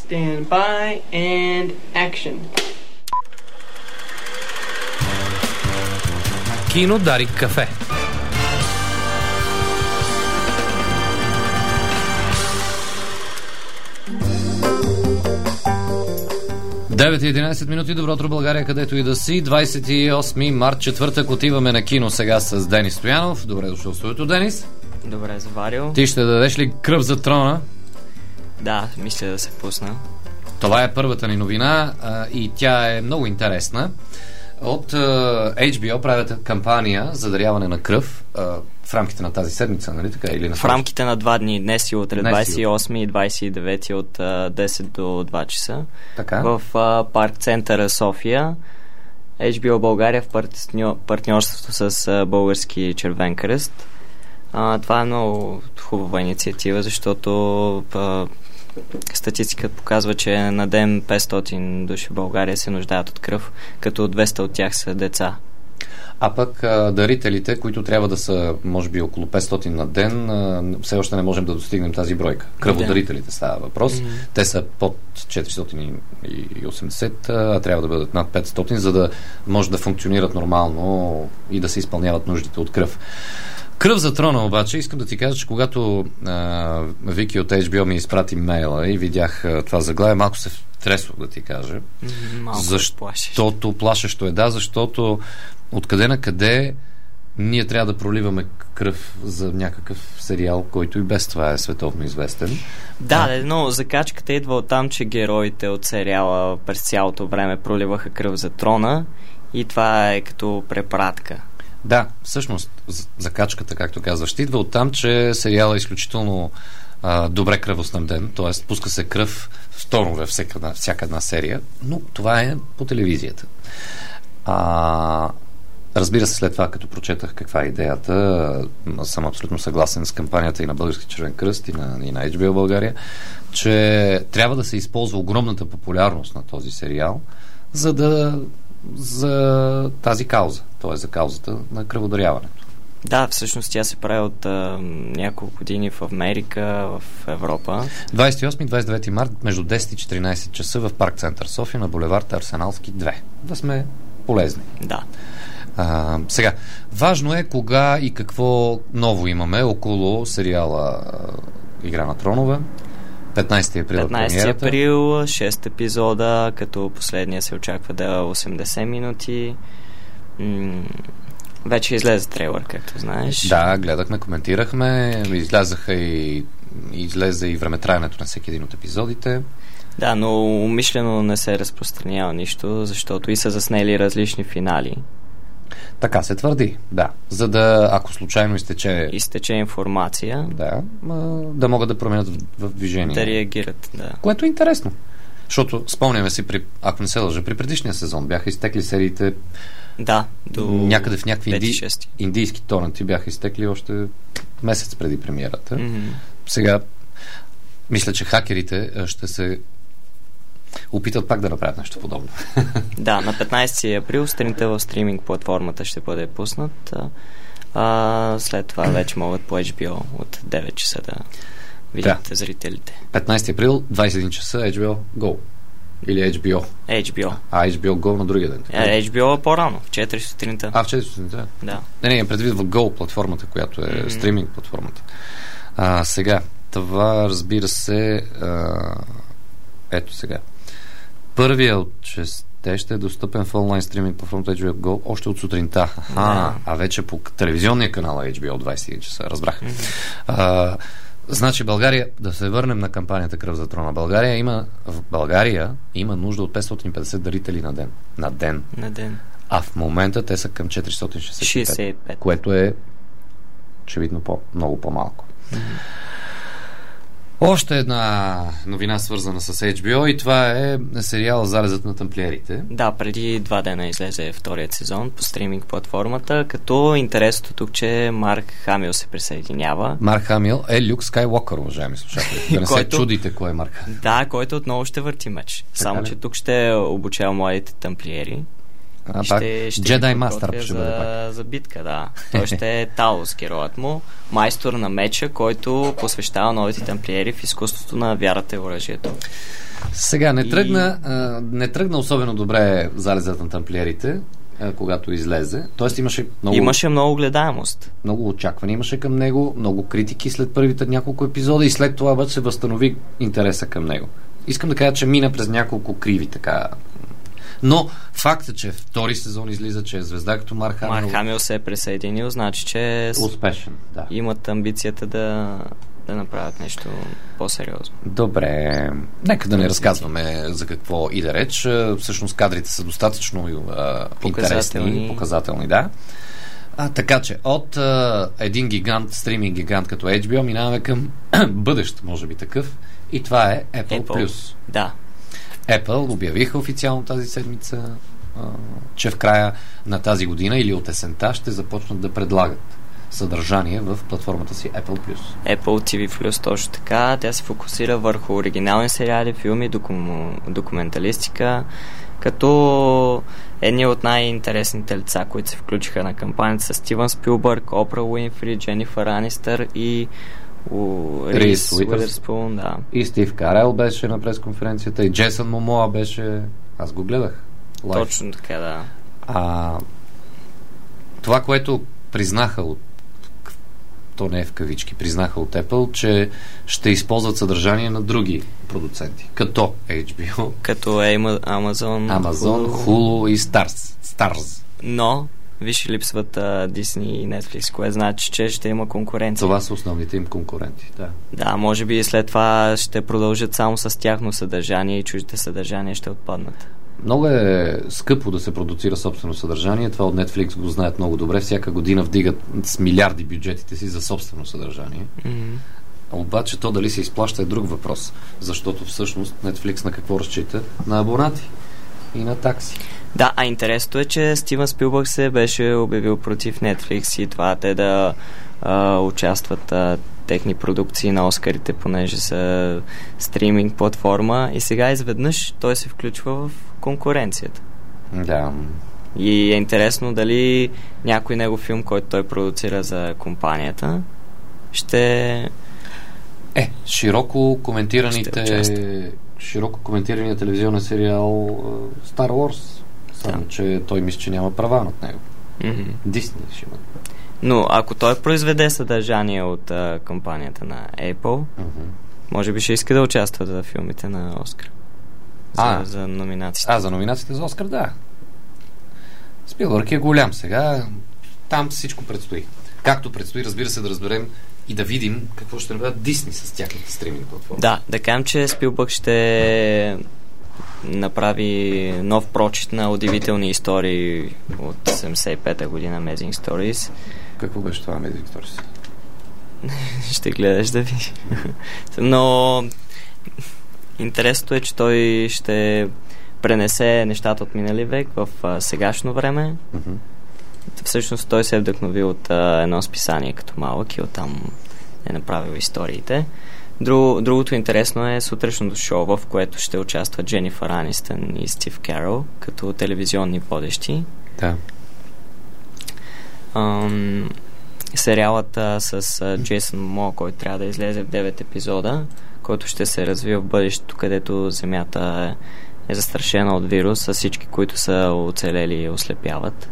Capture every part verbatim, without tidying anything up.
Stand by and action. Кино Дарик кафе. девет и единайсет минути, добро утро България, където и да си. двайсет и осми март, четвъртък, отиваме на кино сега с Денис Стоянов. Добре дошъл в студиото, Денис. Добре, заварил. Ти ще дадеш ли кръв за трона? Да, мисля да се пусна. Това е първата ни новина а, и тя е много интересна. От а, Ейч Би О правят кампания за даряване на кръв а, в рамките на тази седмица, нали така? Или на в рамките на два дни, днес и утре, днес двайсет и осми и двайсет и девети от а, десет до два часа. Така. В а, парк центъра София. Ейч Би О България в партньор, партньорството с а, Български червен кръст. А, това е много хубава инициатива, защото а, статистиката показва, че на ден петстотин души в България се нуждаят от кръв, като двеста от тях са деца. А пък а, дарителите, които трябва да са може би около петстотин на ден, а, все още не можем да достигнем тази бройка. Кръводарителите става въпрос. Mm-hmm. Те са под четиристотин и осемдесет, а трябва да бъдат над петстотин, за да може да функционират нормално и да се изпълняват нуждите от кръв. Кръв за трона обаче, искам да ти кажа, че когато а, Вики от Ейч Би О ми изпрати мейла и видях а, това заглавие, малко се втресвах, да ти кажа. Малко защото плашещо е, да, защото откъде на къде ние трябва да проливаме кръв за някакъв сериал, който и без това е световно известен. Да, а... но закачката идва от там, че героите от сериала през цялото време проливаха кръв за трона и това е като препратка. Да, всъщност закачката, както казваш, идва от там, че сериалът е изключително а, добре кръвоснабден, т.е. пуска се кръв в тонове всяка една, всяка една серия, но това е по телевизията. А, разбира се, след това, като прочетах каква е идеята, съм абсолютно съгласен с кампанията и на Български червен кръст, и на, и на Ейч Би О България, че трябва да се използва огромната популярност на този сериал, за да за тази кауза, т.е. за каузата на кръводаряването. Да, всъщност тя се прави от а, няколко години в Америка, в Европа. двайсет и осми и двайсет и девети март между десет и четиринайсет часа в парк център София на булевард Арсеналски две. Да сме полезни. Да. А, сега, важно е кога и какво ново имаме около сериала Игра на тронове. петнайсети април петнайсети април, шест епизода, като последния се очаква да е осемдесет минути. М- вече излезе трейлър, както знаеш. Да, гледахме, коментирахме, излязаха и излезе и времетраенето на всеки един от епизодите. Да, но умишлено не се разпространява нищо, защото и са заснели различни финали. Така се твърди, да. За да, ако случайно изтече... Изтече информация. Да, да могат да променят в, в движение. Да реагират, да. Което е интересно. Защото, спомняме си, при, ако не се лъжа, при предишния сезон бяха изтекли сериите... Да, до... някъде в някакви инди... индийски торренти бяха изтекли още месец преди премиерата. Mm-hmm. Сега, мисля, че хакерите ще се опитат пак да направят нещо подобно. Да, на петнайсети април сутринта в стриминг платформата ще бъде пуснат. А, след това вече могат по Ейч Би О от девет часа да видят да. Зрителите. петнайсети април, двайсет и един часа, Ейч Би О Go. Или Ейч Би О. Ейч Би О. А, Ейч Би О Go на другия ден. А, Ейч Би О по-рано, в четири сутринта. А, в четири сутринта? Да. Не, не, предвид в Go платформата, която е mm-hmm. стриминг платформата. А, сега, това разбира се а, ето сега. Първият от шесте ще е достъпен в онлайн стриминг платформата Ейч Би О Go още от сутринта. Аха, yeah. А вече по телевизионния канал Ейч Би О двайсет и един часа. Разбрах. Mm-hmm. А, значи България, да се върнем на кампанията Кръв за трона. България има, в България има нужда от петстотин и петдесет дарители на ден. На ден. На ден. А в момента те са към четиристотин шейсет и пет. шейсет и пет. Което е очевидно по, много по-малко. Mm-hmm. Още една новина, свързана с Ейч Би О, и това е сериал Залезът на тамплиерите. Да, преди два дена излезе вторият сезон по стриминг платформата, като интересното тук, че Марк Хамил се присъединява. Марк Хамил е Люк Скайуокър, уважаеми слушатели. Да не който, се чудите кой е Марк. Да, който отново ще върти меч. Само, че тук ще обучава младите тамплиери А, ще, ще Jedi Master ще бъде за, пак. за битка, да. Той ще е Таус, героят му, майстор на меча, който посвещава новите тамплиери в изкуството на вярата и оръжието. Сега, не, И... тръгна, а, не тръгна особено добре залезът на тамплиерите, а, когато излезе. Тоест имаше много... Имаше много гледаемост. Много очакване имаше към него, много критики след първите няколко епизода и след това обаче се възстанови интереса към него. Искам да кажа, че мина през няколко криви така. Но фактът, че втори сезон излиза, че е звезда като Марк Хамил... Марк Хамил се е присъединил, значи, че успешен, да. Имат амбицията да, да направят нещо по-сериозно. Добре. Нека да не разказваме за какво иде реч. Всъщност кадрите са достатъчно а, показателни. интересни, показателни, да. А, така че, от а, един гигант, стриминг гигант като Ейч Би О, минаваме към бъдещ, може би такъв. И това е Apple, Apple. Plus. Да. Apple обявиха официално тази седмица, а, че в края на тази година или от есента ще започнат да предлагат съдържание в платформата си Apple Plus. Apple Ти Ви Plus, точно така. Тя се фокусира върху оригинални сериали, филми, докум... документалистика, като едни от най-интересните лица, които се включиха на кампанията са Стивън Спилбърг, Опра Уинфри, Дженифър Анистър и Рис Уидърспун, да. И Стив Карел беше на пресконференцията, и Джейсън Момоа беше... Аз го гледах. Лайф. Точно така, да. А, това, което признаха от то не е в кавички, признаха от Apple, че ще използват съдържание на други продуценти, като Ейч Би О, като Amazon, Amazon, Hulu, Hulu и Stars. Stars. Но виж, липсват uh, Disney и Netflix, което значи, че ще има конкуренция. Това са основните им конкуренти, да. Да, може би след това ще продължат само с тяхно съдържание и чуждите съдържания ще отпаднат. Много е скъпо да се продуцира собствено съдържание. Това от Netflix го знаят много добре. Всяка година вдигат с милиарди бюджетите си за собствено съдържание. Mm-hmm. Обаче то дали се изплаща е друг въпрос. Защото всъщност Netflix на какво разчита? На абонати и на такси. Да, а интересното е, че Стивън Спилбърг се беше обявил против Netflix и това те да а, участват а, техни продукции на Оскарите, понеже са стриминг платформа и сега изведнъж той се включва в конкуренцията. Да. И е интересно дали някой негов филм, който той продуцира за компанията, ще... Е, широко коментираните широко коментирания телевизионен сериал uh, Star Wars. Само, да. Че той мисля, че няма права над него. Mm-hmm. Дисни ще има. Но ако той произведе съдържание от а, компанията на Apple, mm-hmm. може би ще иска да участва за филмите на Оскар. За, а, за номинациите. А, за номинациите за Оскар, да. Спилбърг е голям сега. Там всичко предстои. Както предстои, разбира се, да разберем и да видим какво ще направят Дисни с тяхната стриминг платформа. Да, да кажем, че Спилбърг ще направи нов прочит на удивителни истории от седемдесет и пета година, Amazing Stories. Какво беше това Amazing Stories? Ще гледаш да видиш. Но интересното е, че той ще пренесе нещата от минали век в а, сегашно време. Mm-hmm. Всъщност той се е вдъхновил от а, едно списание като малък и оттам е направил историите. Друг, другото интересно е сутрешното шоу, в което ще участват Дженифър Анистън и Стив Карел като телевизионни водещи. Да. Ам, сериалът а, с а, Джейсън Мо, който трябва да излезе в девет епизода, който ще се развива в бъдещето, където Земята е, е застрашена от вирус, а всички, които са оцелели, ослепяват.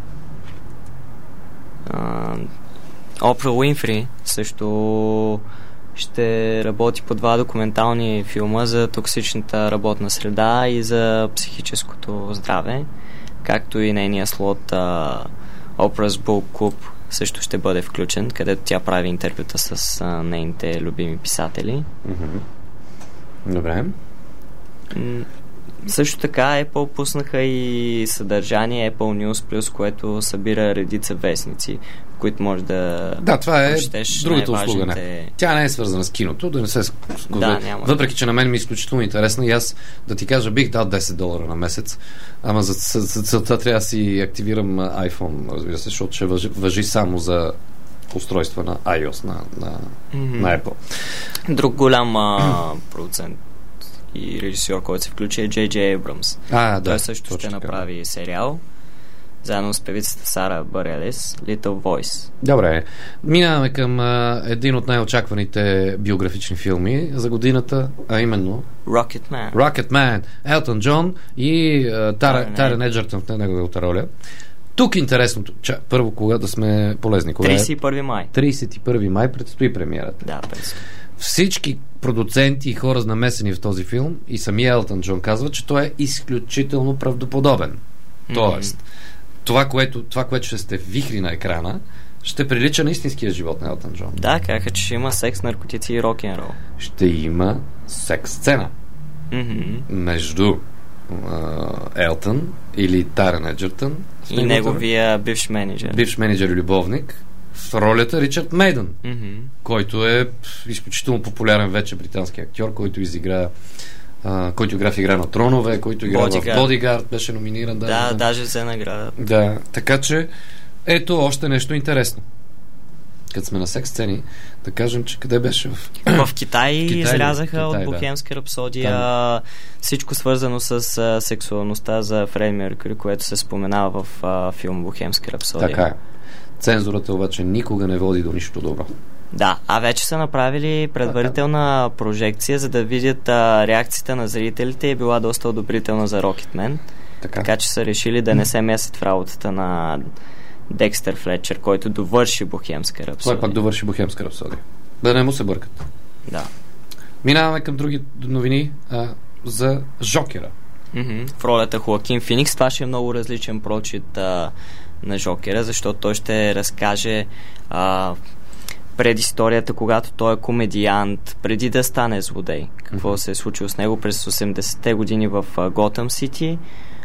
Опра Уинфри също ще работи по два документални филма за токсичната работна среда и за психическото здраве, както и нейния слот uh, Oprah's Book Club също ще бъде включен, където тя прави интервюта с uh, нейните любими писатели. Mm-hmm. Добре. М- също така Apple пуснаха и съдържание Apple News Plus, което събира редица вестници, които може да... Да, това е другата услуга. Не. Тя не е свързана с киното, да не се... Да, няма. Въпреки, че на мен ми е изключително интересна и аз, да ти кажа, бих дал десет долара на месец, ама за, за, за целта трябва да си активирам iPhone, разбира се, защото ще въжи, въжи само за устройства на iOS, на, на, mm-hmm. на Apple. Друг голям а, продуцент и режисьор, който се включи е Джей Джей Абрамс. А, да, той също ще така направи сериал заедно с певицата Сара Барелис, Little Voice. Добре. Минаваме към а, един от най-очакваните биографични филми за годината, а именно Rocket Man. Rocket Man, Елтън Джон и Тарен Еджертън в неговата роля. Тук интересното, ча, първо кога да сме полезни. Кога тридесет и първи май. тридесет и първи май предстои премиерата. Да, предстои. Всички продуценти и хора намесени в този филм и самия Елтън Джон казва, че той е изключително правдоподобен. Mm-hmm. Тоест, това което, това, което ще сте вихри на екрана, ще прилича на истинския живот на Елтън Джон. Да, казаха, че ще има секс, наркотици и рок-н-рол. Ще има секс сцена Mm-hmm. между Елтън или Тарен Еджертън и неговия бивш менеджер. Бивш менеджер и любовник в ролята Ричард Мейдън, Mm-hmm. който е изключително популярен вече британски актьор, който изигра Uh, който игра в Игра на тронове, който игра Bodyguard. в Bodyguard, беше номиниран. Да, да, да, даже взе награда. Да, така че ето още нещо интересно. Като сме на секс сцени, да кажем, че къде беше? В, в Китай, Китай изрязаха Китай, от Бохемска рапсодия да. Всичко свързано с а, сексуалността за Фреди Меркюри, което се споменава в а, филм Бохемска рапсодия. Така е. Цензурата обаче никога не води до нищо добро. Да, а вече са направили предварителна прожекция, за да видят а, реакцията на зрителите и е била доста одобрителна за Rocketman. Така. така че са решили да не се месят в работата на Декстър Флетчер, който довърши Бохемска рапсодия. Той пак довърши Бохемска рапсодия. Да не му се бъркат. Да. Минаваме към други новини а, за Жокера. Mm-hmm. В ролята Хоакин Феникс. Това ще е много различен прочит а, на Жокера, защото той ще разкаже а, предисторията, когато той е комедиант, преди да стане злодей. Какво mm-hmm. се е случило с него през осемдесетте години в Готъм Сити.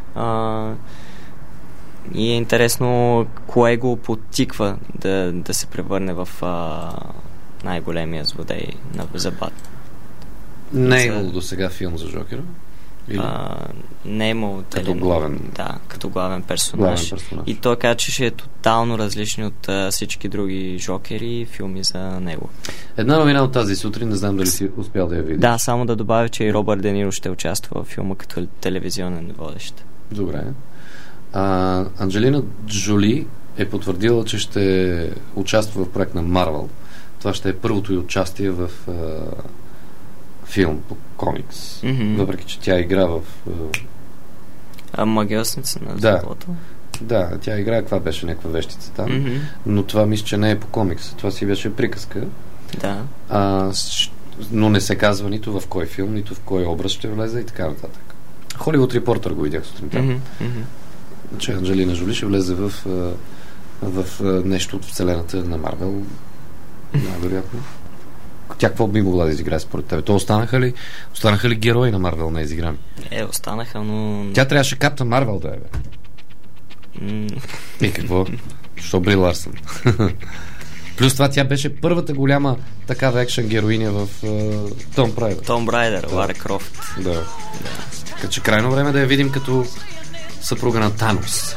И е интересно кое го подтиква да, да се превърне в а, най-големия злодей на Забат. Не е имало до сега филм за Жокера? Или? А, не е имало като телен... главен да, като главен персонаж. главен персонаж. И той каза, че ще е тотално различен от а, всички други Жокери и филми за него. Една новина от тази сутрин, не знам дали си успял да я видиш. Да, само да добавя, че и Робърт Де Ниро ще участва в филма като телевизионен водещ. Добре. А, Анджелина Джоли е потвърдила, че ще участва в проект на Марвел. Това ще е първото й участие в а, филм по комикс. Mm-hmm. Въпреки, че тя игра в... А магиосница на да. злото? Да, тя играе, каква беше някаква вещица там. Mm-hmm. Но това мисля, че не е по комикс. Това си беше приказка. Да. А, но не се казва нито в кой филм, нито в кой образ ще влезе и така нататък. Холивуд Репортър го видях сутринта. Mm-hmm. Mm-hmm. Че Анджелина Жоли ще влезе в, в, в нещо от вселената на Марвел. Най-вероятно. Тя какво би могла да изиграе според тебе? То останаха ли, останаха ли герои на Марвел на изиграни? Е, останаха, но... Тя трябваше Каптън Марвел да е, бе. Mm. И какво? Що Бри Ларсън? Плюс това тя беше първата голяма такава екшен героиня в Том Брайдер. Том Брайдер, Лара Крофт. Да. да. Така че крайно време да я видим като съпруга на Танос.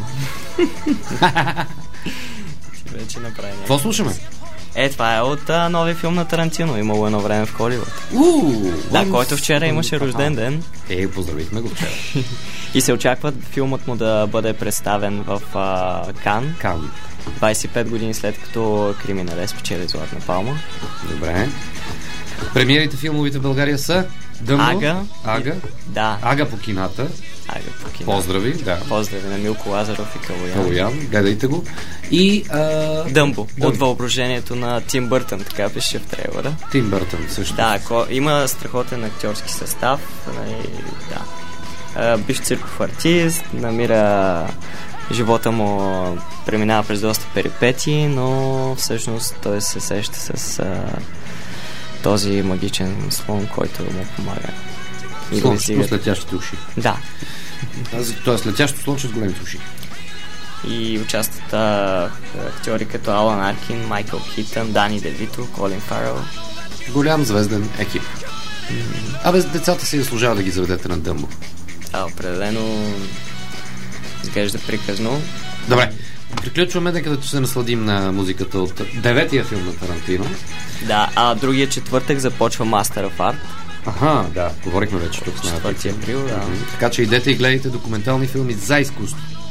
Ти вече направи някакъв. Какво слушаме? Е, това е от а, нови филм на Тарантино. Имало едно време в Холивуд. Уу! Да, който вчера имаше рожден ден. Е, поздравихме го вчера. И се очаква филмът му да бъде представен в а, Кан. Кан. двайсет и пет години след като Криминалес спечели Златна палма. Добре. Премиерите филмовите в България са Дъмбо, Ага. Ага. Да. Ага по кината. Ага по кината. Поздрави, да. Поздрави на Милко Лазаров и Калоян. Калоян, гледайте го. И а... Дъмбо, Дъмбо. от въображението на Тим Бъртън, така пише в трейлера. Тим Бъртън също. Да, ко... има страхотен актьорски състав. И... Да. А, бивш цирков артист, намира живота му, преминава през доста перипети, но всъщност той се сеща с а, този магичен слон, който му помага. Слон с летящите уши. Да. Тоест летящо слонче с големите уши. И участват а, актьори като Алан Аркин, Майкъл Хитън, Дани Девито, Колин Фарел. Голям звезден екип. Mm-hmm. Абе, децата си заслужава да ги заведете на Дъмбо. А, определено изглежда приказно. Добре, приключваме, нека да се насладим на музиката от деветия филм на Тарантино. Да, а другия четвъртък започва Master of Art. Аха, да, говорихме вече тук. четвърти април, да. Така че идете и гледайте документални филми за изкуство.